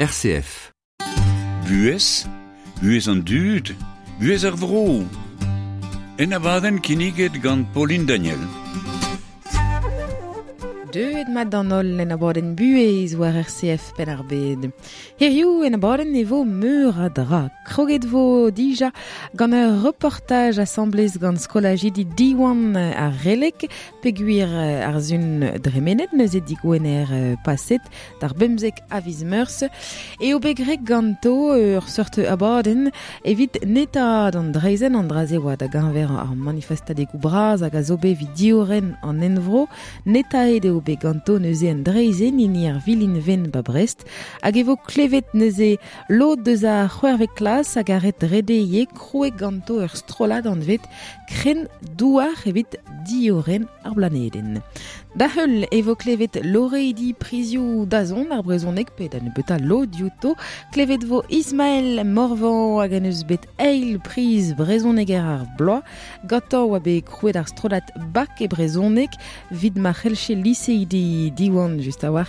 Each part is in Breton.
RCF. Bues an dud, bues ar vro. En abadenn kinniget gant Pauline Daniel. Deuet mat d'an ol en abadenn buez war RCF pen ar bed. Hirioù en abadenn e vo meur a dra. Kroget vo dija gant ur reportaj assemblez gant skolajidi diwan ar relek peguir ar zun dremenet neuze digwener paset d'ar bemzek aviz meurs e o begrek ganto ur sorte abadenn evit neta d'an dreizen an drazewa da ganver ar manifestadegou braz hag a zobe vid dioren an envro neta ed eo be ganto neuze en dreizen ini ar vilin ven ba Brest hag evo klevet neuze lod deus a c'hwervek klas hag a ret redeye kroeg ganto ur strolad an vet kren douar evit dioren ar blanedenn. Da heul evo klevet loreidi prizioù dazon ar brezonek pe da ne beta lo diouto klevet vo Ismaël Morvan hag en eus bet eil priz brezonek ar bloa gata oa be krouet ar strolat bak e brezonek vid ma c'helche liseidi diwan just a war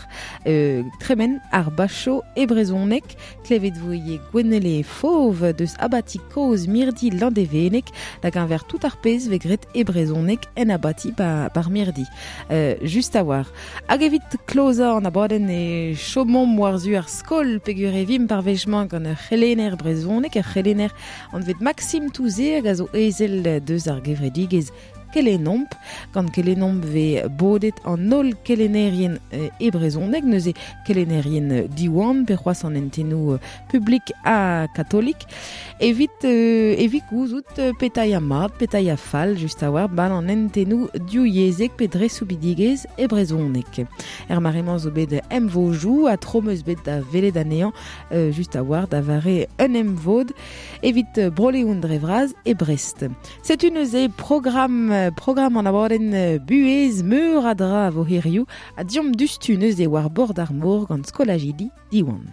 tremen ar bacho e brezonek klevet vo ie gwenele fauv deus abati koz mirdi landevenek da ganver tout ar pez vegret e brezonek en abati bar mirdi. Just a war. Hag evit kloza an abadenn e chomom warzu ar skol pegur e vim par vejman gant ur c'helener brezonek, ur c'helener an vet Maxime Touze hag a zo ezel deus ar gevredigez kelenomp, gant kelenomp ve bodet an nol kelenerien e brezonek, neuze kelenerien diwan, per c'hoaz an entenou publik a katolik, evit gouzout petai a mat, petai a fal, just a war, ban an entenou diouiezek pe dresoubidigez e brezonek. Maremañ zo bet emvojou, a tromeus bet da velet anean, just a war, da vare un emvod, evit broleoun drevraz e Brest. Setu neuze program an abadenn buez meur a dra vo hirioù a diom dustu neuze war bord ar mor gant skolajidi diwan.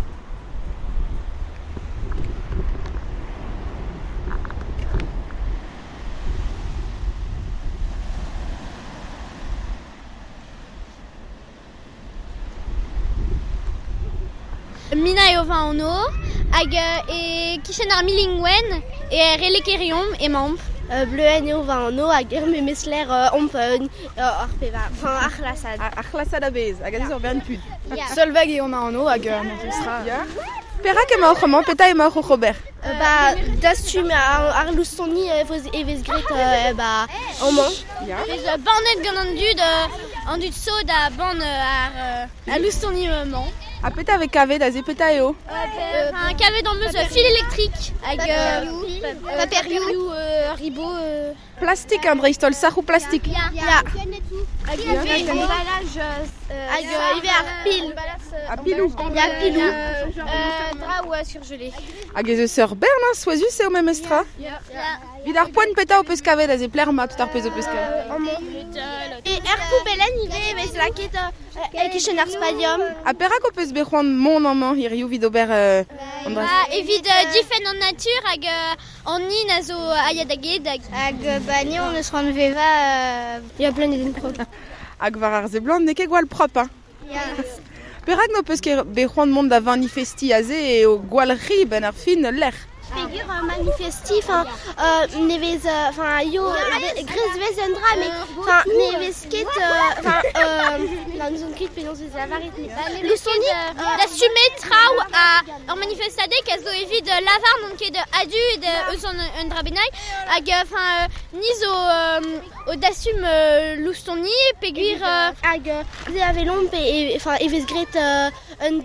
Mina eo va an o, hag e kichen ar milingwen e relek eriom e mamp. Bleuen eo va an o hag me mesler omp ar peva, ar c'hlasad. Ar c'hlasad a bez, hag a dizor bern pud. Solveg eo ma an o hag manchestra. Perak emaoc'h amañ, peta emaoc'h o c'hober? Dastum ar loustoni evez gret amañ. Vez bandet gant an dud so da ban ar loustoni amañ. Ha peta ve kavet a ze peta eo? Kavet an meus fil elektrik hag paperioù, ribo. Plastik an dreistol, sac'hou plastik? Ya. Hag embalaj hag ive ar pil. A pilou? Ya pilou. Dra ou surgelé. Hag ez eus ur bern soazus eo memestra? Ya. Vid ar poent peta o peus kavet a ze pler ma tout ar pez o peus kavet. E poubelen ive evez laket kichen ar spadium. Ha perak o peus bec'hoant mont amañ hirioù vid ober an dra? Evit difen an natur hag an nin a zo aiadaged hag ne on eus ran veva ya planedenn prop. Hag war ar ze blant ne ket gwall prop, hein? Ya. Perak no peus ket bec'hoant mont da vanifesti a ze e o gwall ri ben ar fin lec'h. Pegur manifesti, nevez, yo, grez vez en dra, mais nevez ket, nan zon ket penaos vez lavaret. Loustoni, da sumet traoù ar manifestadek a zo evit lavar non ket adud eus an dra bennak hag niz o dasum loustoni peguir hag ze avelomp evez gret un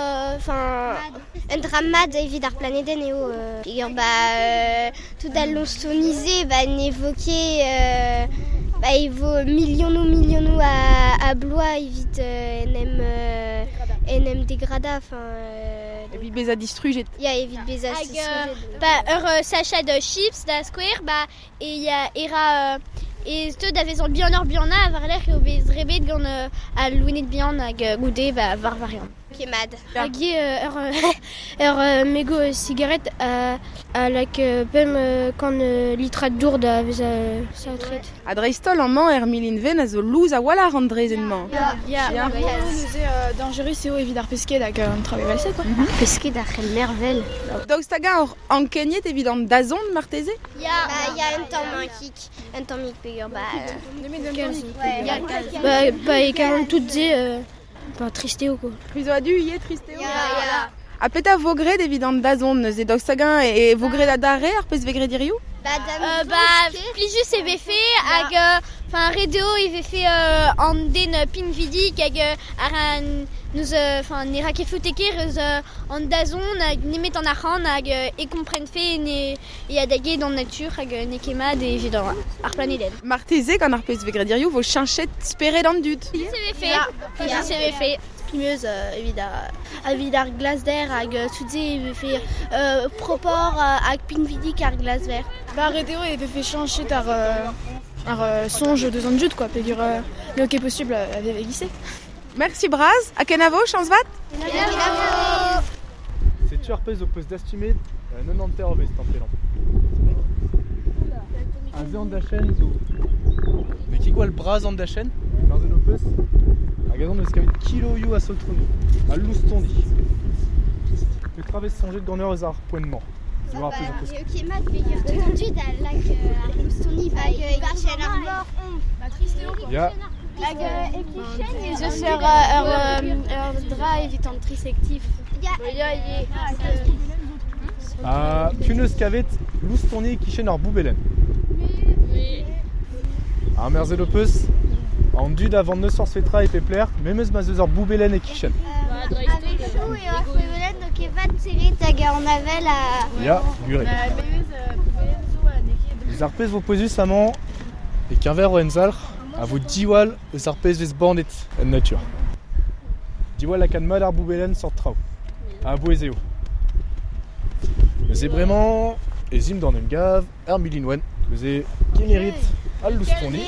dra mad evit ar planeden eo pegur tout a loustonize ne vo ket evo milionou a bloa evit en em degrada evit bez a distrujet. Ya evit bez a distrujet. Ur sachet de chips da square e era e sto da vezan bianor biana a var lec'h eo bez rebet gant a louinet bihan hag goude var variant. Kemad. Hag mego cigarette like pem kan litrat dour da vez saotret. A dreistol an man milin ven a zo louz a walar an drezenman. Ja, dangereux eo evit ar pesket hag an traoù valse quoi. Pesket ar c'hell mervel. Daostaga an kenyet evit an dazont marteze? Ya un tamm pegur E kavan tout ze tristeo quoi. Prizo a du ie tristeo? Ya. A peta vogred evit an dazont neuze daostaga e vogred a dare ar pez vegred irioù? Plijus e vefe hag redeo e vefe an den pin vidik hag neus ne ra ket fouteker eus an dazon hag nemet an arc'han hag e kompren fe e adage dans natur hag ne kemad e evit ar planedet. Marteze gant ar pez vegred irioù vo chanchet speret an dud. Plijus e vefe. Pimeuse evit ar glas d'air hag tout-se e vefe propor hag pin vidik ar glas vert. Redeo e vefe chanchet ar sonj deus an dud quoi, pegur le ket possible a veve gise. Merci Braz, a ken avo, chans vat? Setu ar pez o peus dastumet 90 eur vez tampelant. A ze an da chen zo. Me ki gwall Braz an da chen? Mar ze no peus? Hag a zon eus kavet kiloioù a soltroni, a loustondi. Pe travez sonjet gant eur eus ar poennement. Zo ar pez o peus. Kemad pegur tout an dud a lag ar loustoni hag e kichen ar mor. Ya. Hag e kichen eus ur dra evit an trisektif. Kun eus kavet loustoni kichen ar boubelen. Ar merzel o peus, an dud avant neus ur svetra e pepler, memeus ma eus ur boubelen e kichen. Avec chou et ar boubelen donc e vat seret hag an avel a... Ya, gure. Eus ar pez vo poezus amañ e kenver o enzalc'h a vo diwall eus ar pez vez bandet en natur. Diwall a kan mat ar boubelen sort traoù, a boez eo. Eus e bremañ e zim d'an em gav ar milinwen, eus e kemerit al loustoni.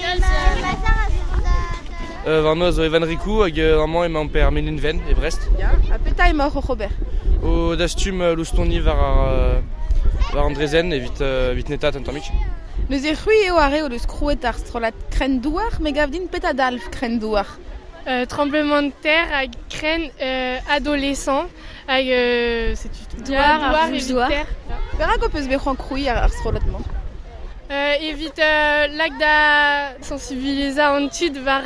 Varnoz o evan rikou hag amañ emañ per Melinven e Brest. Ya, a peta emañ o Robert? O dastum loustoni var an drezen evit netat an tammig. Neus e c'hui eo are o deus krouet ar strolat kren douar, me gav din peta dalv kren douar? Tremblement de terre hag kren adolescent hag douar evit terre. Perak o peus bec'h an krouiñ ar strolatman? Evit lag da sensibiliza an tud var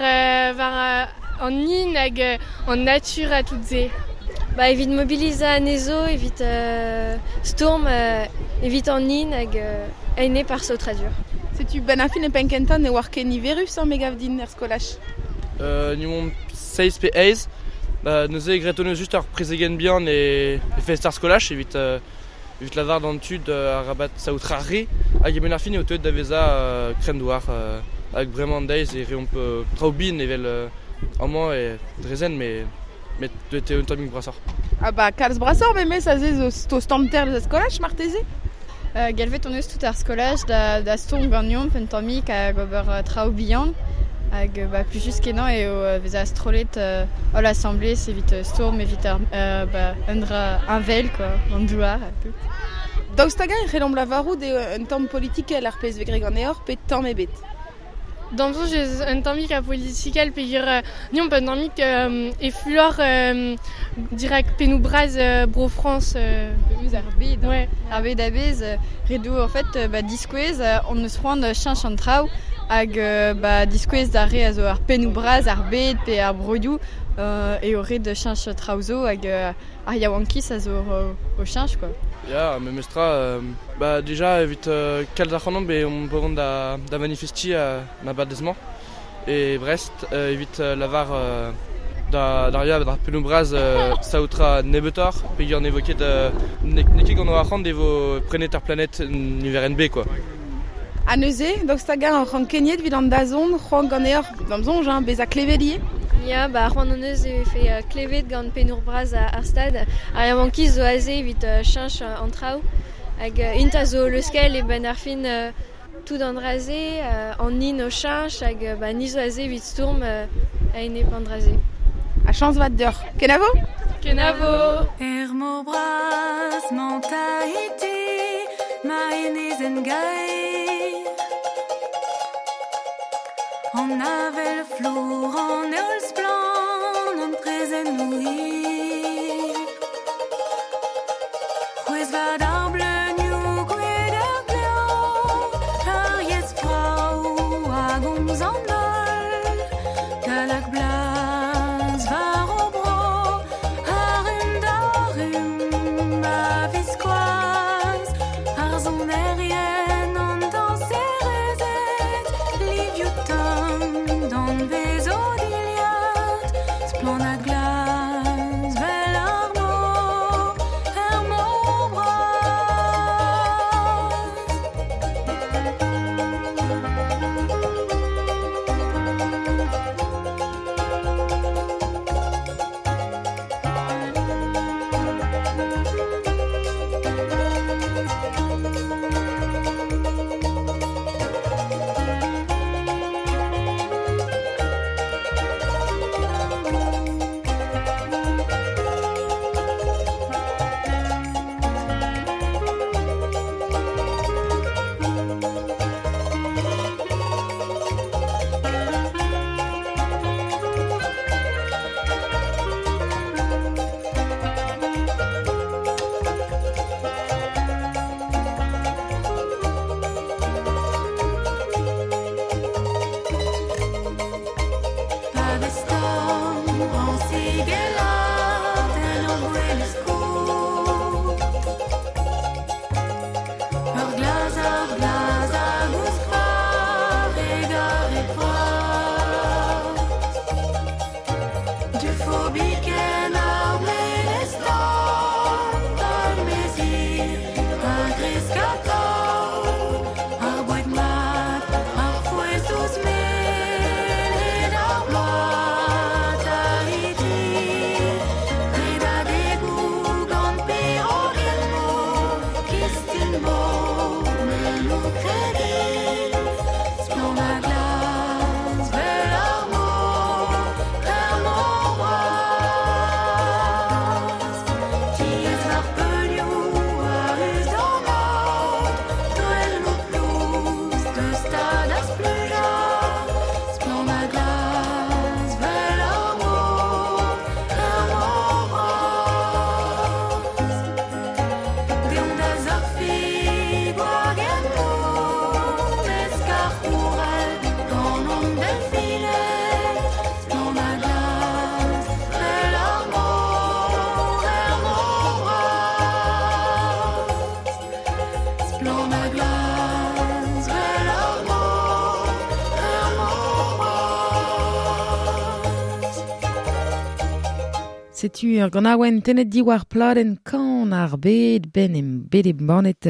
an in hag an natur a tout ze. Evit mobiliza an ezo, evit storm, evit an in hag aine par saotradur. Setu ben a fin e penkentan e war ken niverus me gav din er skolach? Nimon 6 pe 8, neuze e gretonneus just ar prezegen bihan e fest ar skolach evit lavar d'an tud a rabat saoutra re hag emen ar fin eo teuet da veza kren douar hag bremañ deiz e reomp traoù bin evel amañ e drezen met te un tammig brasor. Kalz brasor memes a ze zo stanter eus skolach marteze? Galvet on eus tout ar skolach da storm gant yomp un tammig hag ober traoù bihan hag plijus kenan eo vez a strolet ol assemblez evit storm evit un vel quoi, an douar a tout. Daostaga e c'helomp lavarout un tamm politikel ar pez vegre gant eor pe tamm ebet? Damzo jez un tammig a politikel pegur niomp un tammig e fulor dirak penou braz bro France. Eus ar bed. Ouais. Ar bed a bez, redo en fait diskouez on eus c'hoant chanch an traoù hag diskouez da re a zo ar penou braz, ar bed pe ar broioù e o red chanch traoù zo hag ar yaouankiz a zo o chanch quoi. Ya, memes tra, deja evit kalz ar c'hanomp on peuront da manifesti na badezmañ e Brest evit lavar da penou braz saoutra nebetor pegur ne vo ket ne ket gant o arc'hant devo prenet ar planet niver NB quoi. A neuze, daostaga an c'hant kenyet vid an dazont c'hoant gant eor damzonj bez a klevelie? Ya, c'hoant an eus e fe klevet gant penou braz ar stad. Ar yaouankiz zo aze evit chanch an traoù hag int a zo leuskel e ben ar fin tout an draze an in o chanch hag ni zo aze evit storm a ene pan draze. A chans vat d'eur. Ken avo? Kenavo. Mo bras Tahiti, Maïnisen Gaï. On avait le flou, on est all splend, on présente nous. Juez va d'arble, new gueder glio, Ariès frau, agons en dol, Galak blas, va robro, Arum darum, a visquoise, Arzon aérienne, on danse et Liviutum, dans les odiliates, Splenda glace, bel armo, Hermo bras. Setu ur ganaouen tenet diwar pladen kan ar bed ben em bede banet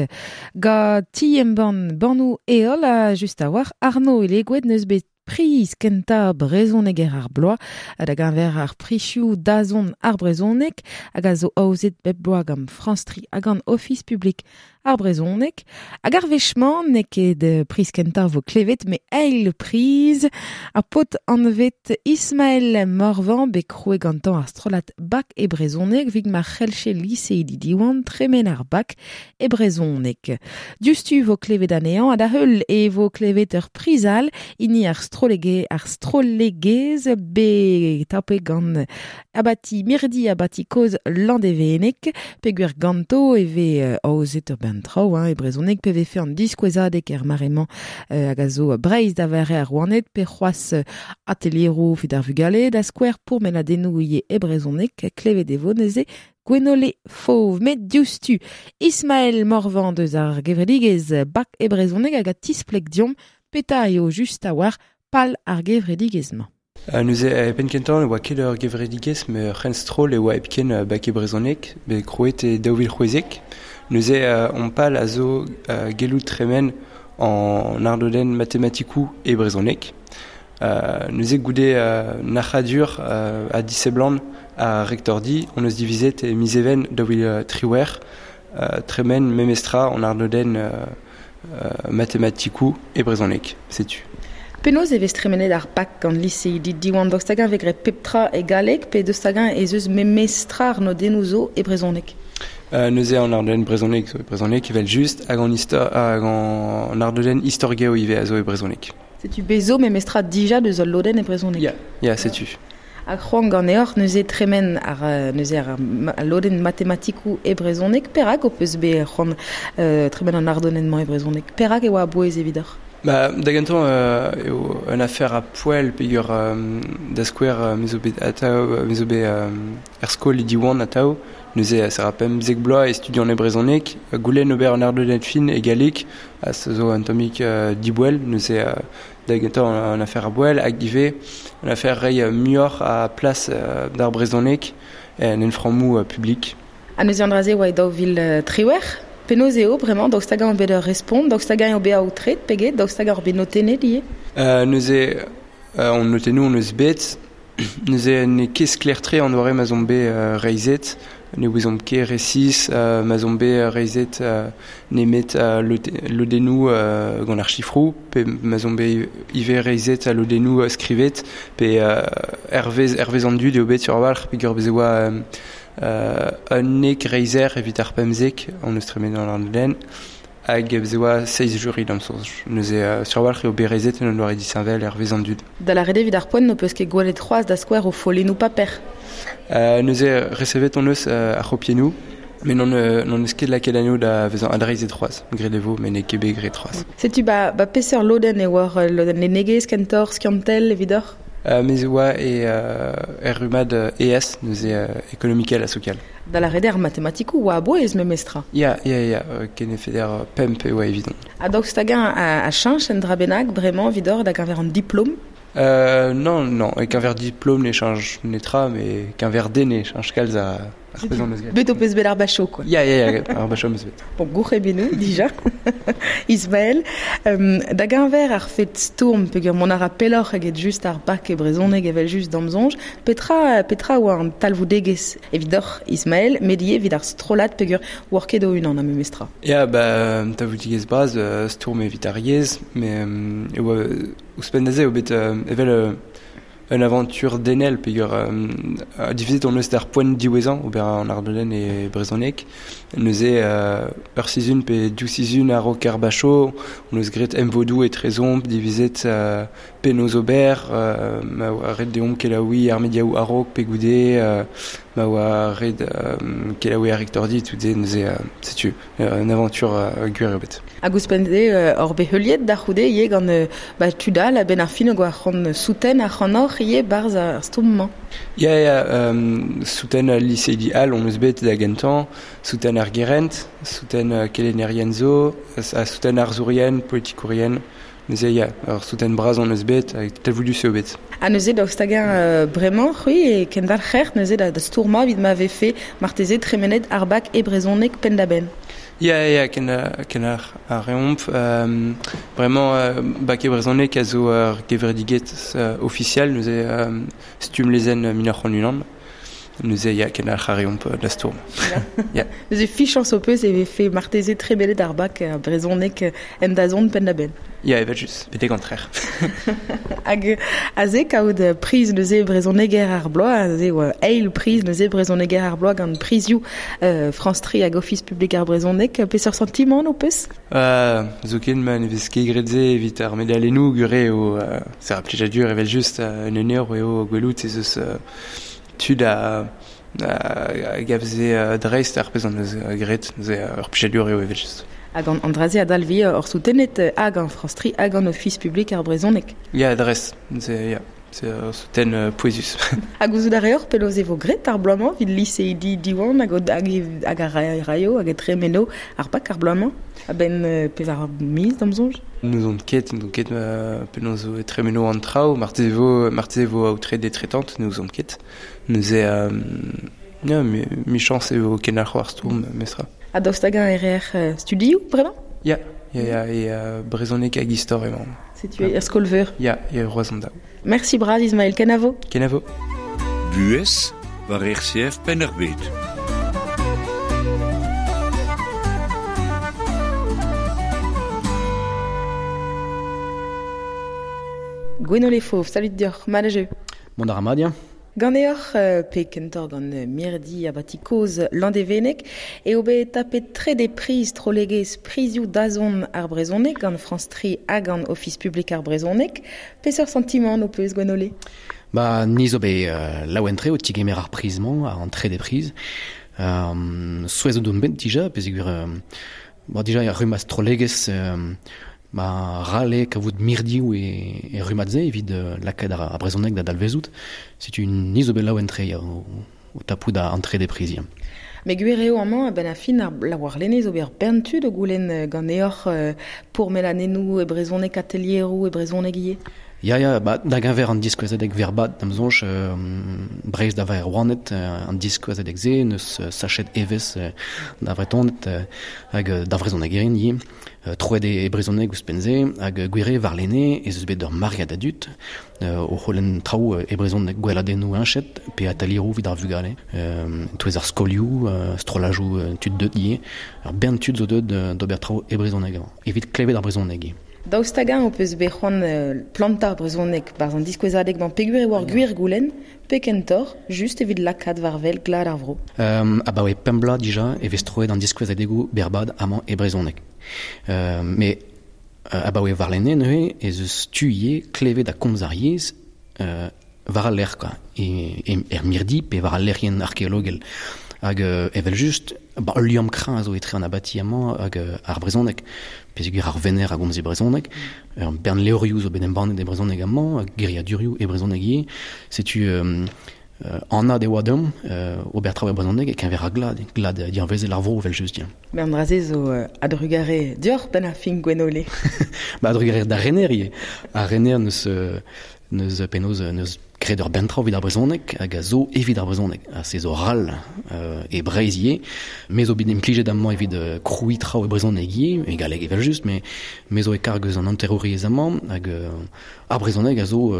ga ti em banou eol a just a war Arno ele gwed neus bet priz kenta brezonek ar bloa hag a ver ar prichioù dazon ar brezonek hag a zo aozet bep bloa gam France 3 hag an office public ar brezonek hag ar vechman ne ket priz kenta vo klevet me eil priz a pot anvet Ismaël Morvan be kroe gantan ar strolat bak e brezonek vig ma c'helche lisei di diwan tremen ar bak e brezonek. Justu vo klevet anean a da heul e vo klevet ur prizal ini ar strolegez be tape gant abati mirdi abati koz landevenek peguer ganto e ve aozet ur bentrao e brezonek pe ve fe an diskouezadek er marement hag a zo breiz da vere ar rouanet pe c'hoaz atelierou vid ar vugale da skouer pour meladenou ie e brezonek klevet e voneze Gwenole fauve, met justu Ismaël Morvan deus ar gevredigez bak e brezonek hag a tisplek diom peta eo just a war pal ar gevredigezman. Nous e penkentan oa ket ur gevredigez me c'henstrol e oa epken bak e brezonek be kroet e daouvil c'hwezek. Nous e on pal a zo gelout tremen en ardoden matematikou e brezonek. Nous e goude nachadur a diseblan a rektordi, on eus divizet e miseven daouvil triwer tremen memestra en ardoden matematikou e brezonek, setu. Penaos e vez tremenet ar bac gant lycée diwan dokstagan vegre peptra e galek pe dokstagan e zeus memestra ar nodennoù zo e brezonek. Neuze an ardoden brezonek zo e brezonek evel just hag an ardoden historgeo ive a zo e brezonek. Setu bezo memestra dija de zol loden e brezonek. Ya, setu. Hag c'hoant gant eor neuze tremen neuze ar loden matematikou e brezonek perak o peus be c'hoant tremen an ardonenman e brezonek. Perak e oa a boez evidor. Da gantan eo un affaire a poel pegur da skouer mezobe er skol e diwan atao neuze a rapem zeg bloa e studiant e brezonek goulen ober an ardoden fin e galek a zo an tomik dibouel neuze da gantan un affaire a boel hag ive un affaire rei muor a place d'ar brezonek en enframou public. A neuze an draze oa e daou vil triwer. Penaos eo, bremañ, dokstagan o bet ur respond, dokstagan o bet a outret, peget, dokstagan o bet notenet, lié Neuze, on notenou, on eus bet, neuze ne ket sklertre an oare ma zombe reizet, ne ouzom ket resis, ma zombe reizet ne met lodenou gant ar chifrou, pe ma zombe ive reizet lodenou skrivet, pe hervez an dud eo bet sur walr, pe gur bezeoa un nek reizer evit ar pemzek an eus tremen an ardoden hag bezeoa 6 juri damsoj. Neuze sur walc'h eo berezet en an doare disanvel hervez an dud. Da la rede vid ar poen no peus ket gwalet c'hoaz da skouer o folennou paper. Neuze recevet on eus ar c'hopienou, men non eus ket laket anio da vezan adreizet c'hoaz, gredevo, men e kebe gret c'hoaz. Setu ba peseur loden e war loden le negez, kentor, skiantel, evidor Mez oa e rumad ES, neuze ekonomikel a sokial. Da la rede ar matematikou oa a boez memestra. Ya, ken e feder pemp e oa evidon. A dokstagan a chanch en drabenag bremañ vidor da gaver an diplom. Non, e qu'un ver diplôme ne change netra, mais qu'un ver D ne change kalz a représente meus Bet o peus bet ar bacho, quoi. Ya, ar bacho meus bet. Bon, gourre benou, dija. Ismaël, da gaver ar fet stourm, pegur mon ar a pelor hag et just ar bak e brezonek evel just damzonj, petra oa an talvoudegez evidor, Ismaël, medie vid ar strolat pegur worket o unan a memestra. Ya, talvoudegez braz, stourm evit ar yez, mais ouspendaze o bet evel une aventure d'enel pegur diviset on eus d'ar poent diwezan ober an ardoden e brezonek neuze ur sizun pe diou sizun a ro kar bacho on eus gret emvodou e trezomp diviset penaos ober ma oa red deomp kelaoui ar mediaou a rok pe goude ma oa red kelaoui ar rektordi tout de neuze setu une aventure guer bet. Hag ouspendaze or beheuliet da c'houde ye gant tudal a ben ar fin oa c'hant souten a c'hant ye barz ar stoumman. Ya, souten lycée Hall, on eus bet da gantan, souten ar gerent, souten kelennerien zo, souten ar zourien, politikourien, neuze ya, souten braz on eus bet, talvoudus eo bet. A neuze dokstagan bremañ, c'hwi, e ken dal c'hert neuze da stourma vid ma vefe marteze tremenet ar bak e brezonek pendaben. Ya, ken ar reomp, vraiment, bak e brezonek a zo gevrediget official, neuze stum lezen minor c'hon unan, neuze ken ar reomp da stourm. Neuze fichans o peus e vefe marteze tremenet ar bak e brezonek en da zon pendaben. Ya, evel just, betek an trer. Hag a ze kaout priz neuze brezoneger ar bloa, a ze eil priz neuze brezoneger ar bloa gant prizioù France 3 hag Office Public ar brezonek, peseur sentiment o peus Zo ken ma ne vez ket gredze evit ar medalennou gure o ser a plejadur evel just un eneur eo gwelout ez eus tud a gavze dreist ar pezan eus gret ur plejadur eo evel just. Hag an draze a dalvi or soutenet hag an France 3 hag an Office Public ar brezonek. Ya, adres, ya. C'est souten poezus. Hag ouzout ar eur penaos evo gret ar bloaman vid lycée diwan hag a raio hag e tremeno ar bak ar bloaman a ben pez ar miz damzonj. Nous on ket penaos e tremeno an trao martezevo aoutret de tretante nous on ket. Nous mi chance eo ken ar c'hoar stourm mestra. A dokstagan studioù, bremañ Ya, brezonek hag histor emañ. Setu er skolveur. Ya, roazan daou. Merci braz Ismaël, kenavo. Kenavo. Bues war RCF Pennerbet. Gwenole Fauve, salut diolch, madajeu. Mont ar amadia. Gant eoc'h pe kentor gant mirdi a batikoz landevenek e obe tapet tre de priz trolegez prizioù dazon ar brezonek gant France 3 a gant Office Public ar brezonek. Peseur sentiment o peus Gwenole? Ba niz obe laouentre o tigemer ar prizman an tre de priz. Souez o dom bent dija, pesegur dija rumaz trolegez rale kavout mirdiou e rumadze evit lakad ar brezonek da dalvezout. C'est une nisobel laouentre o tapou da antre de priz. Me guerreo amañ ben a fin ar war lenez ober bentud o goulen gant eoc'h pour melanenou e brezonek atelierou e brezonek ie. Ya, da gaver an diskouezadeg verbat damzonch breiz da vaer rouanet an diskouezadeg ze, neus sachet evez da vretonet hag da vrezoneg erin ie, troed e brezoneg ouspenze, hag gwere var lene ez eus bet ur mariad adut, o c'holen traoù e brezoneg gweladennou anchet, pe atalirou vid ar vugale, touez ar skolioù, strolajou tud deut ie, ar bern tud zo deut d'ober traoù e brezoneg, evit klevet ar brezoneg ie. Daostagan o peus bet c'hoant planta brezonek bar an diskouezadeg d'an pegur e war gwir goulen, pe kentor, just evit lakad varvel glad ar vro. Oe pembla dija e vez troet an diskouezadegou berbad amañ e brezonek. Me oe varlene neuze ez eus tuie klevet da komz ar yez var al ler, er mirdi pe var al lerien arkeologel. Hag evel just, ul liam kran a zo etre an abati amañ hag ar brezonek. Pesegur ar vener a gomz e brezonek, bern leorioù zo ben embannet e brezonek amañ, hag geri a durioù e brezonek ie. Setu anna de oadom, ober traoù e brezonek e kenver a glad dian vezel ar vro vel just dien. Bern draze zo adrugare dior ben a fin Gwenole. Adrugare da rener ie. A rener neus penoz neus kred ur bentra vid ar brezonek hag a zo evit ar brezonek. Se zo ral e breiz ie, me zo bid implijet amañ evit kroui traoù e brezonek ie, egaleg evel just, me zo e kargeus an anterroriez amañ hag ar brezonek a zo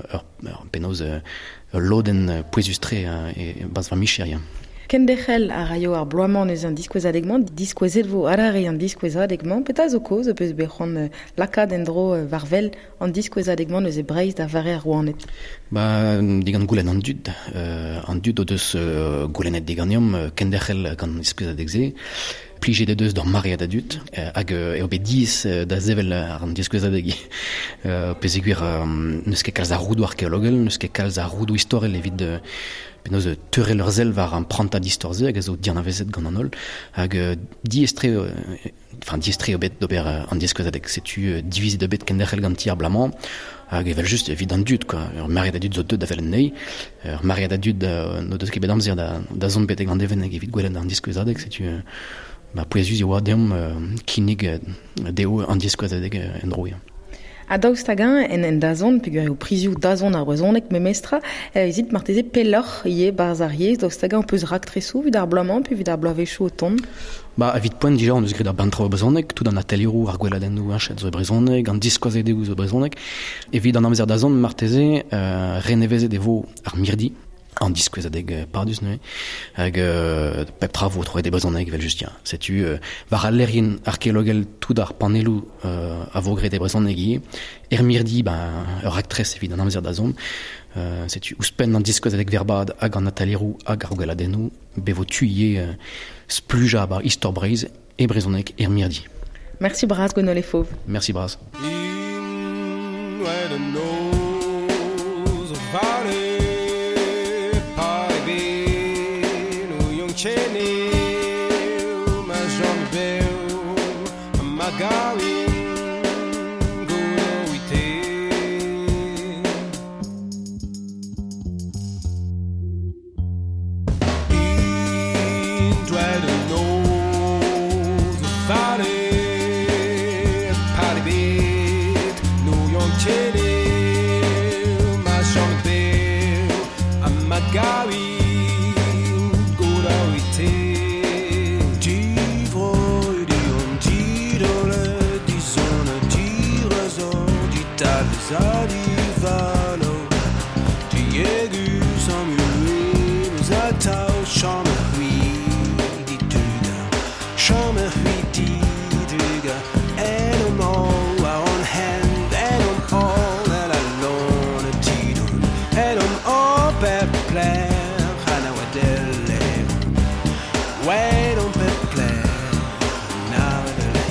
penoz loden pouezus-tre e bas va micherien. Kendechel a raio ar bloaman eus an diskouezadegman, diskouezet vo arare an diskouezadegman, peta zo koz eus bet c'hoant lakad endro varvel an diskouezadegman eus e breiz da vare ar rouanet. Digant goulen an dud o deus goulenet diganium kendechel gant diskouezadeg ze, plijet eus d'ar mariad adut, hag eo bet diz da zevel ar diskouezadeg. Pesegur neus ket kalz ar roudou arkeologel, neus ket kalz ar roudou historel evit penaos teurel ur zel war an pranta distorze hag a zo dian avezet gant an ol, hag diestre o bet d'ober an diskouezadeg. Setu divizet o bet kendechel gant ti ar blamañ, hag evel just evit an dud, ur mariad adut zo deud avel en nei, ur mariad adut no deus ket bet amzer da zon bet gant even hag evit gwelet an diskouezadeg. Setu pouezus e oa deom kinig deo an diskouezadeg en dro. A daostagan en dazon, pegur eo prizioù dazon ar brezonek me mestra, ezit marteze pelloc'h ie barz ar yez, daostagan o peus raktresou vid ar bloaman, pe vid ar bloavechou o ton. Evit poent dija on eus gret ar bentra o brezonek, tout an atelierou ar gweladennou anchet zo e brezonek, an diskoazedegou zo e brezonek, evit an amzer dazon marteze renevezet evo ar mirdi, an diskouezadeg pardus neue, hag pep travo troet e brezonek vel just dien. Setu var al lerien arkeologel tout ar panelou a vo gret e brezonek ie, mirdi ur aktres evit an amzer da zon, setu ouspen an diskouezadeg verbad hag an atalierou hag ar gweladennou, bevo tuie spluja bar istor breiz e brezonek mirdi. Merci braz Gwenole Fauve. Merci braz. Gawi, go down with ouais, on peut plaire, n'a de la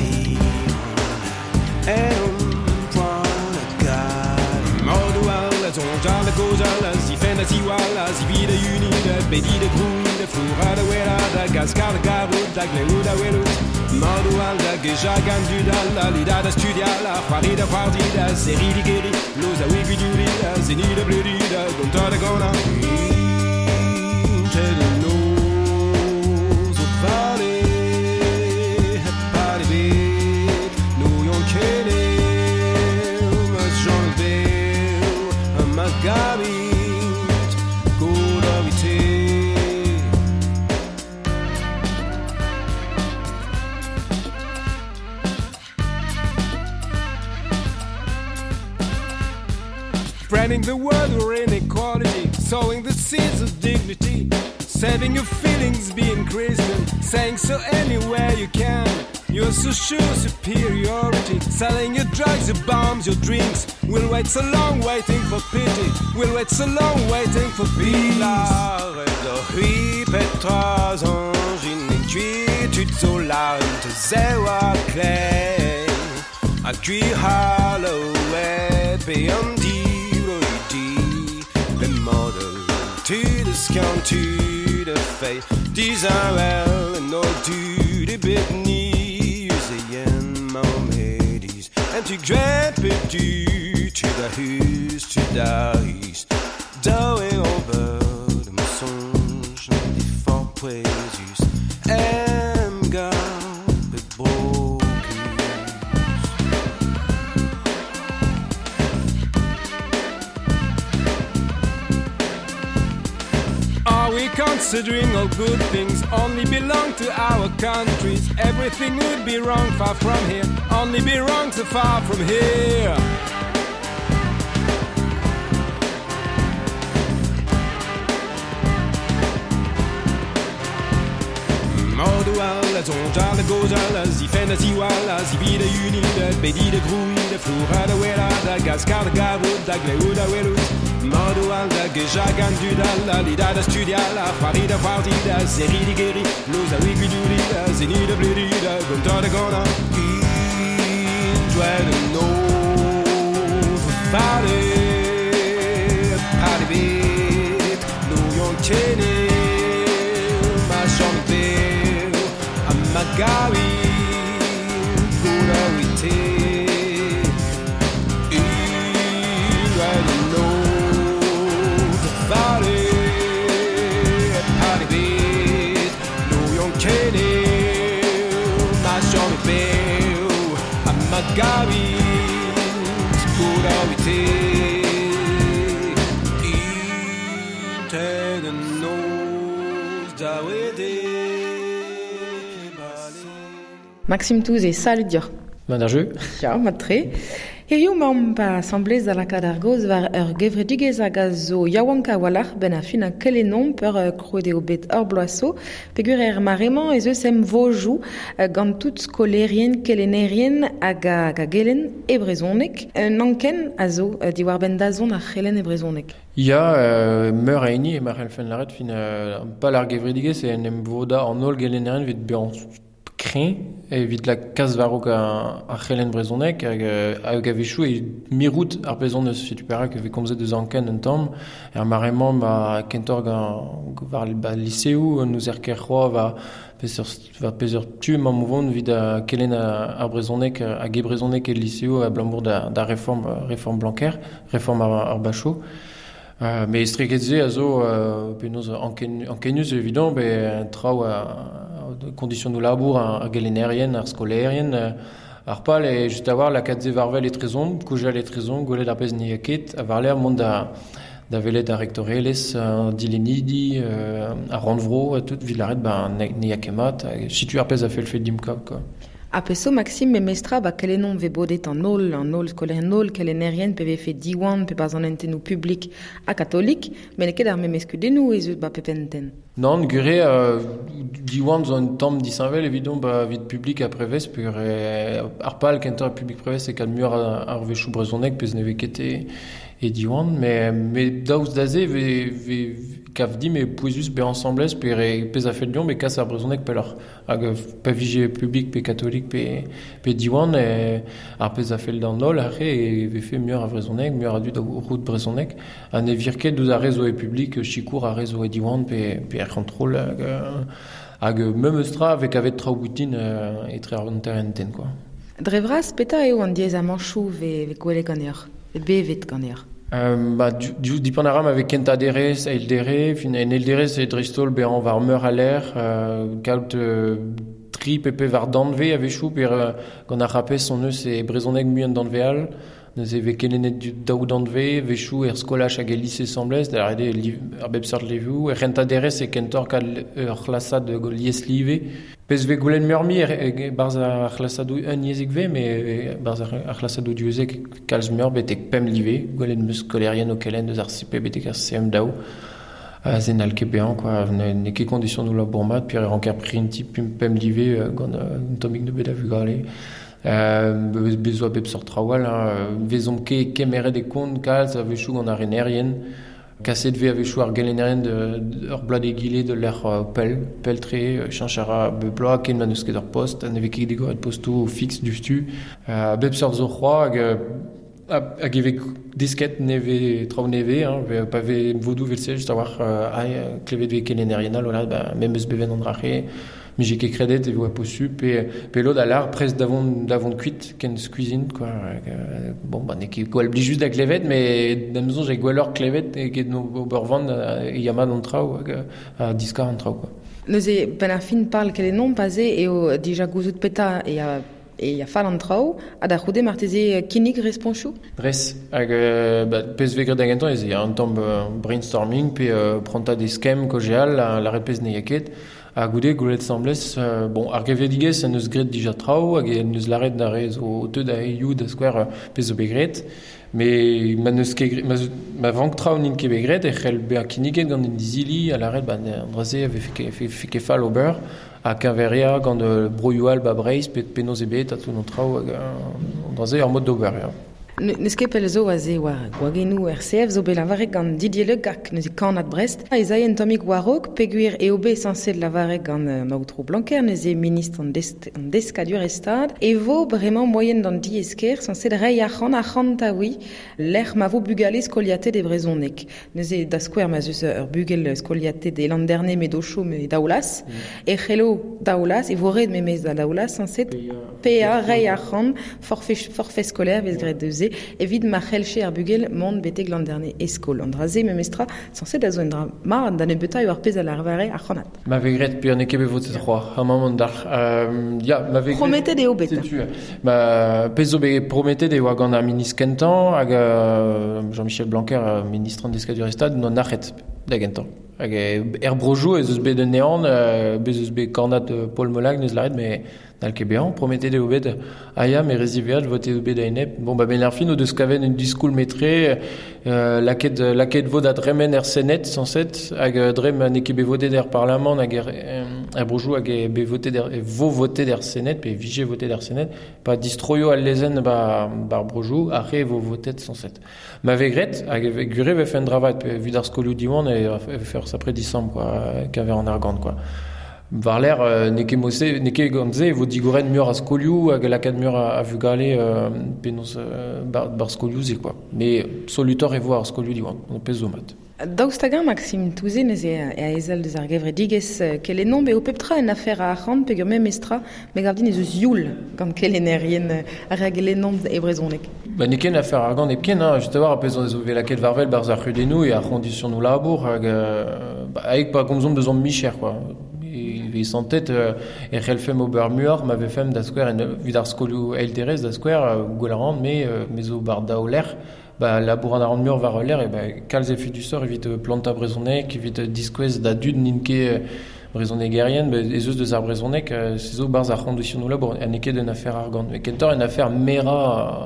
et on prend le gars. Modual, zonja, la goja, la zifenda, ziwala, zivida, unida, bedida, gruida, flura, da wera, da gascar, garu, da gleuda, welut. Modual, da geja, ganduda, la lida, da studiala, farida, fardida, seridi, geri, loza, wigidurida, zenida, blurida, gonta, da gona. Spreading the word of inequality, sowing the seeds of dignity, saving your feelings, being Christian, saying so anywhere you can. Your social superiority, selling your drugs, your bombs, your drinks. We'll wait so long waiting for pity. We'll wait so long waiting for peace. Petra zangin tu solar to zewa clay. A gui hallowed beyond the model to the scan to the face. Design well and all to the bit and tu grimpes du to the hus, to the hus. Doing over the mensonge, des forts présus. Emga, beau. Are we considering all good things only belong to our countries? Everything would be wrong far from here, only be wrong so far from here. Modual, zonja, la goja, la zifenda, ziwala, zivida, unida, bedida, gruida, flura, da wera, da gascar, da garu, da gleuda, welut. Modual, da geja, ganduda, la lida, da studiala, farida, fardida, seridi, geri, loza, wigidurida, zenida, blurida, gonta, da gona. Dwell in no valley, paribit, no yon chene, ma chanvel, a magawi, pura wite. Dwell in no valley, paribit, no yon chene, ma chanvel, a magawi. Maxime Touze, salut Dior. Mandarjeu. Ja, matre. Hiu mampa assemblez da la kadargoz var gevredigez hag a zo yawanka walar ben a fin a kelenon per krode o bet bloasso pegur marement ez eus em vojou gant tout skolerien kelenerien hag a gelen e brezonek nanken a zo diwar ben dazon a chelen e brezonek. Ya meur a eni e mar elfen laret fin pal ar gevredigez e en em voda an ol gelenerien vet bean crin evit la kas varok a chelen brezonek hag a vechou e mirout ar bezon eus fituperak ve komzet eus anken un tamm ar marement ma kentor var liceou nous ker c'hoa va peser tu ma mouvon vid a kelen ar brezonek a ge brezonek e liceou a blambour da réforme blanquer réforme ar bachot. Mais estregetze a zo penaos ankenus évident trao de conditions de labour a gelenerien ar skolerien ar pal e just avoir la kadze varvel et trezon koja les trezon golet ar pez niaket a varler mont da velet a rectorelez dilenidi a randvro tout villaret niakemat situ ar pez a fel dimka quoi. A peso Maxime me mestra ba kelenon ve bodet an ol skoler nol kelenerien pe ve fe diwan pe bas an entenou publik a katolik men ket ar me meskudenou ez eus ba pepenten. Non, gure diwan zon tamm disanvel evidon ba vid publik a prevez pur ar pal kentor publik prevez e kad mur ar vechou brezonek pez neve ket e diwan mais daouz daze ve cavdi mais poisus be ensembles pez a fait Lyon mais casse à Brezonek pelor hag pa vigé public pe catholique pe diwan et ar pez a fait dans nol arre et ve fait mieux à Brezonek mieux à du route Brezonek an e virket douz a réseau et public chikour a réseau et diwan pe contrôle hag même stra avec avet trauboutin et très terrenten quoi. Drevras peta eo an diez a manchou ve gwele ganer, ve bevet ganer. Du dipanaram avec Kenta Deres, Eldere, fin en Eldere c'est Dristol be an var meur à l'air, kaut tri pepe var danve avec chou per gant a rapes son eus c'est Brezonek mu an danveal. Nous avons kenenet du daou danve, vechou skolach hag lycée semblez, d'ailleurs ar bebsart levu, renta deres e kentor kad chlassad lies live. Pez ve goulen murmi barz ar chlassadou un yezig ve, mais barz ar chlassadou diuzek kalz mur betek pem live, goulen meus kolerien o kelen deus ar sipe betek ar CM daou. Zen al kebean, quoi, ne ket condition nou la bourmat, puis ranker printi pem live gant tomik de beda vu gale. Bezoa bep sort trawal vezom kemere de kont kalz avechou gant ar enerien kaset ve avechou ar galenerien ur blad egile de l'air peltre chanchara beploa ken manusket ur post an eve ket degoret postou fixe du stu bep sort zo c'hroa hag eve disket neve traoù neve pa ve vodou vel sej war klevet ve galenerien lola même eus beven an drache mais j'ai que crédit et voix possu pe l'autre à l'art presque d'avant cuite qu'une cuisine quoi bon bah n'est qu'il goal juste avec les vêtements mais dans la maison j'ai goaleur clevet et qui nous obervand yama dans trau à discar en trau quoi nous est benafin parle que les noms basés et au déjà gouzou de peta et a fall trau a da roude martese kinig responchou dres hag pes vegre d'agenton il y a un temps brainstorming puis pronta des schèmes cogeal la repes neyaket a goude goulet semblez bon ar gevediges en eus gret dija trao hag en eus laret da rez o teud a EU da square pez o begret mais ma vank trao nin ke begret e c'hell be a kiniget gant en dizili a laret an draze ave fike fall o beur a Quinveria gant broyoual ba breiz pet penoz ebet a tout non trao hag an draze ar mod d'ober Neus ket pel zo a ze war gwagenou RCF zo belavare gant Didier Le Gac neus e kanat Brest. A ezai en tomik warok peguir EOB sanset lavare gant Nautro Blanquer neus e ministre an deskadur estad. E vo bremañ moyen d'an di esker sanset rei a c'han taoui l'er ma vo bugale skoliate de Brezonek. Neus e da skouer ma zeus ur bugel skoliate de landerne me docho me daoulas. E c'hello daoulas e vo red me mez da daoulas sanset PA rei a c'han forfait skolaire vez gret deuze evit ma c'helche ar bugel mont beteg landerne eskol. Andraze me mestra sanset a zo en dra mar dan e beta eo ar pez a larvare a c'hanat. Ma vegret pi an eke bevot zet c'hoar, a mamant dar. Ma vegret... Prometet eo beta. Ma pezo be prometet eo hag an ar ministre kentan hag Jean-Michel Blanquer, ministre an deskadur estad, non achet da gentan. Hag brojou ez eus bet de nean, bez eus bet kornat Paul Molag neus laret, mais dal kebean, prometet eo bet aia me reziveat vote eo bet a enep. Bon, ben ar fin o deus kaven un diskoul metre, laket vod a dremen senet, sanset, hag drem an eke be vote der parlament, hag brojou hag be vote der, vo vote der senet, pe vije vote der senet, pa distroio al lezen bar brojou, arre vo votet sanset. Ma vegret, hag gure ve fen dravat, pe vid ar skolou diwan, e faire ça après décembre quoi qu'avait en argande quoi var l'air neke gantze vo digoren mur a skoliou hag lakad mur a vugale penos bar skoliou ze quoi mais solutor e vo ar skoliou diwan on pezo mat Daostagan Maxime Touze neus e a ezel deus ar gevredigez kele non be o peptra en affaire a c'hant pegur me mestra me gardin ez eus youl gant kelenerien a regele non e Brezonek. Ba neken affaire ar gant epken just a war a pezon ez o velaket varvel barz ar c'hudenou e ar condition nou labour hag aek pa komzom beuzom micher quoi. Et sans tête et relfem au bermuar m'avait fait da square en vid ar skolou Eldere da square golarand mais au bar daoler bah labour an mur var l'air et bah kalz e du sort evite planta Brezonek evite disquez da dud ninke Brezonek guerrienne bah ez eus deus ar Brezonek ces o barz ar condition nou labour en eke den affaire ar gant mais kentor en affaire mera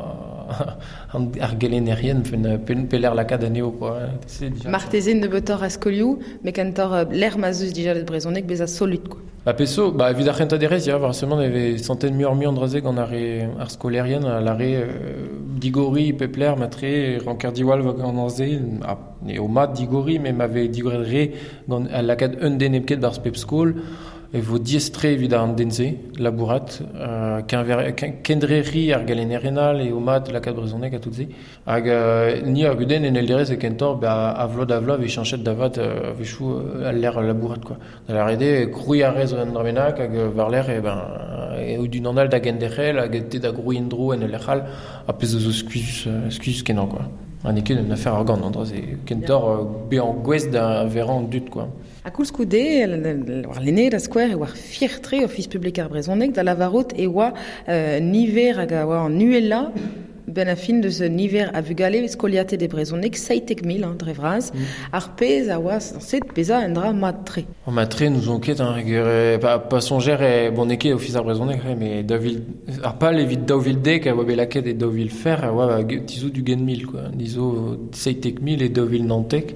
ar gelenerien peller la kad aneo, quoi. Martezen de betor a skolioù, mais kantor l'air mazus déjà de brezhoneg bez a solut, quoi. Ba peso, ba vid ar c'hentaderez, ya, forcément, avait centaines mi andrazeg an ar skolerien, à l'arrêt digori pepler, matre, ranker diwal an anze, et au mat digori, mais m'avait digoré à la kad un denepket bar spep skol, et vos diestre vid an denze, labourat, kendreri ar galenerenal et au mat la kad brezhoneg a toutes hag ni ar guden en elderez e kentor, ba avlod ve chanchet davat vechou à l'air labourat, quoi. Dans la rede, crouy a rez an dramenak, hag var l'air, et ou du nandal da genderel, hag te da grouindro en elechal, a pez zo skuis kenan, quoi. Un eket une affaire argant, andraz e kentor be en gwez da veran dut, quoi. A koulskoude, war l'ene da skwer e war fiertre office public ar brezhoneg da lavarot e oa niver hag a oa an nuella ben a fin de ce niver a vugale skoliate de brezhoneg 7.000 drevraz ar pez a oa set peza en dra matre. En matre nous on ket pas songer e bon eket office ar brezhoneg, mais davil ar pal evit daouvildek a oa belaket e daouvil fer a oa tizou du gen 1000, quoi. Dizo 7.000 e daouvil nantek.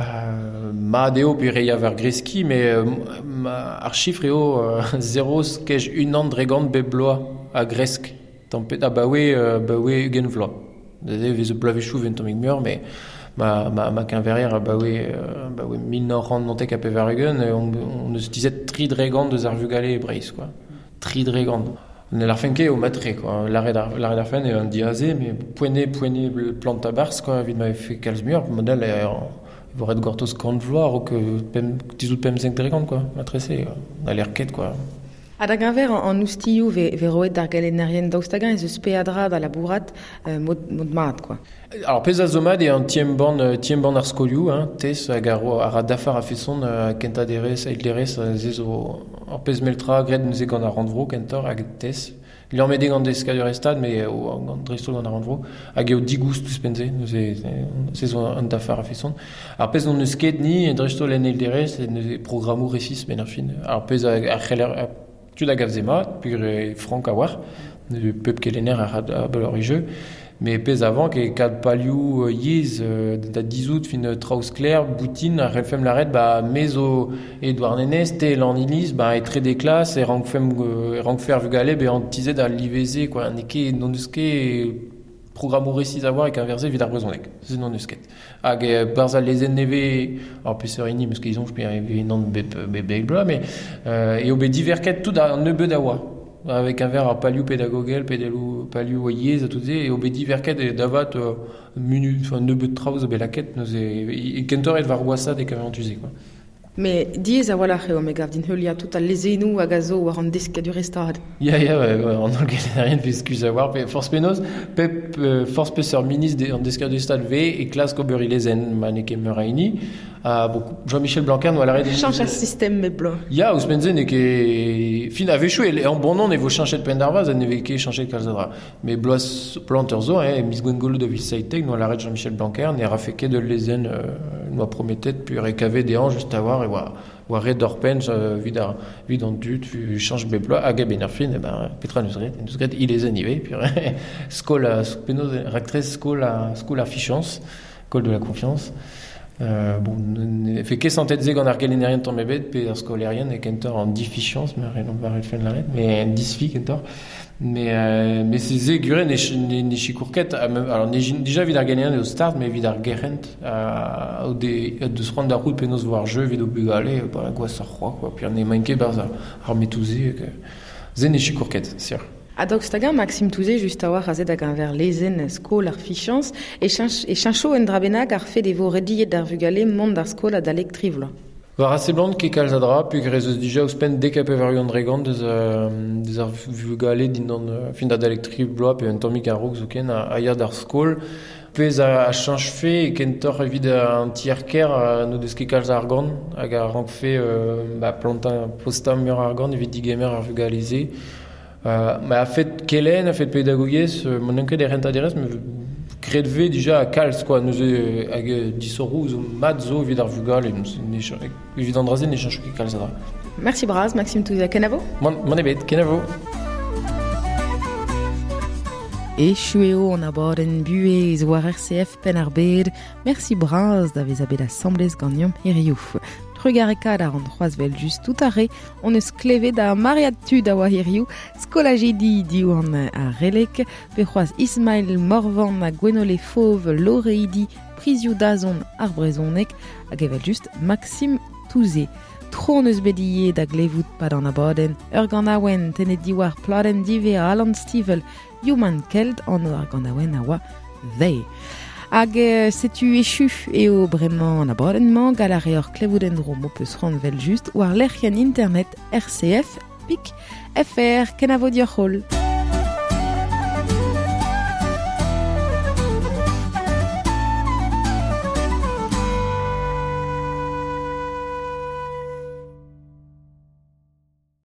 Ma deo puis reia ver greski, mais ar chiffre eo 0 skej un an dregant bebloa a gresk. Tempet bawe ugen vloa. Dede vez blavechou ventomig mur, mais ma qu'inverrière bawe 1000 an nantek a pevergen, on eus dizet tri dregant deus ar vugale e breiz, quoi. Tri dregant. Ne l'ar fenke au matre, quoi. L'arrêt d'ar fen est un diazé, mais poigné plante à bars, quoi. Vid m'avait fait calzmur, modèle il va être gortos grand vloir, ou que tizout pem 5 dregant, quoi. Matressé, a l'air quête, quoi. A da gaver an oustillou ve roet d'ar galenerien daostagan ez eus peadra da labourat mod mat, quoi. Alors pez a zomad e an tiem ban ar skolioù, tez hag ar dafar a feson kentaderez, ailderez, zezo ar pez meltra gred neuze gant ar randvro kentor hag tez. Il en met des gants d'escadre stade, mais au dristol on a rendu hag eo digous tous penze, c'est un dafar a feson. Alors pez on ne skate ni dristol en elderez, et programmou récis ben ar fin. Alors pez a cheler tu da gavzema, puis Franck a war, le peuple kelener a balor jeu, mais pez avant que kad paliou yiz da dizout fin traus clair, boutine a refem l'arrêt ba mezo Edouard Nenez te l'anilis ba et très des classes et rank fer vugale be antisé da liveze, quoi, un eke non eske programme récis à voir avec un verset vid ar brezhoneg, c'est non eusket. Hag barzal les neve, alors peserini parce qu'ils ont je puis non bebe bla, mais et au be diverket tout da nebe d'awa avec un verre à paliou pédagogel, paliou yez, tout ça, et au be diverket et davat minu, enfin nebe de traus be laket, nous et kentor et varwasa des caventusé, quoi. Mais diez a wala cheo me gavdin heulia tout a lezenou a gazo war an deska du restad. Ya, on a rien fait excuse à voir, mais force penos, force peseur ministre en deska du stade V et classe Coberi lezen maneke meraini, a beaucoup Jean-Michel Blanquer nous a l'arrêt change un système me blanc. Ya, uspenzen et que fin avait chou et en bon nom ne vous changer de pendarvaz ne veke changer de calzadra. Mais blois planterzo Miss Gwengolo de Vissaitek nous a l'arrêt Jean-Michel Blanquer n'est rafeke de lezen nous a promettait puis récavé des anges juste à voir et voir red d'orpens vid en dut change beblois à gabenerfin et ben Petra nous il les anivé puis scola penos rectrice scola fichance col de la confiance bon fait que sans tête gant ar galenerien ton bébé puis scolérien et kentor en diffichance mais rien on va faire de l'arrêt mais 10 filles kentor mais ces aigurés ne chicourquette alors déjà vid ar galenerien au start mais vid ar gerent de se rendre la route penos voir jeu vid au bugale bah quoi ça roi quoi puis on est manqué barza armetouzé que zen ne chicourquette sûr. A Daostagan, Maxime Touzé, juste à voir, a zed hag an ver lezen skol ar fichance, et chancho en drabenag ar fait des vo rediet d'ar vugale mont d'ar skol a dalek trivlo. Var assez blant ket kalzadra, puis grezez déjà ouspen dekape varion dregant deus ar vugale din fin da dalek trivlo, puis un tomik ar rog zouken a yad ar skol, pez a change fait et kentor evit un tierker no deus ket kalza ar gant, hag a rank fait planta posta mur ar gant evit digemer ar vugaleze. Mais a fait kelen, a fait pédagogies, mon enquête des rentaderes, mais crédvé déjà à Kals, quoi, nous avec dissorou, matzo, vidar vugal, et vidandrazen, les chanchou qui Kalsadra. Merci Braz, Maxime Touzé, Kenavo. Mon ebet, Kenavo. Et chueo on abaden buez war RCF pen ar bed. Merci braz da vez abed assemblez ganyom hiriou. Trugareka da an c'hoazvel just tout arre, on eus klevet da mariad tud a oa hiriou, skolajedi diou an a relek, pe c'hoaz Ismail Morvan a gwenole fauve loreidi, prizioù dazon ar brezonek, hag evel just Maxime Touze. Tro neus bedie da glevout pad an abaden, ur gant awen tenet diwar pladen dive a Alan Stivel, Human Keld an ar gant awen a oa vei. Hag setu echu eo bremañ an abadenman gal ar eur klevouden dro mo peus ran vel just war lerc'hen internet RCF pik FR ken a vo diolch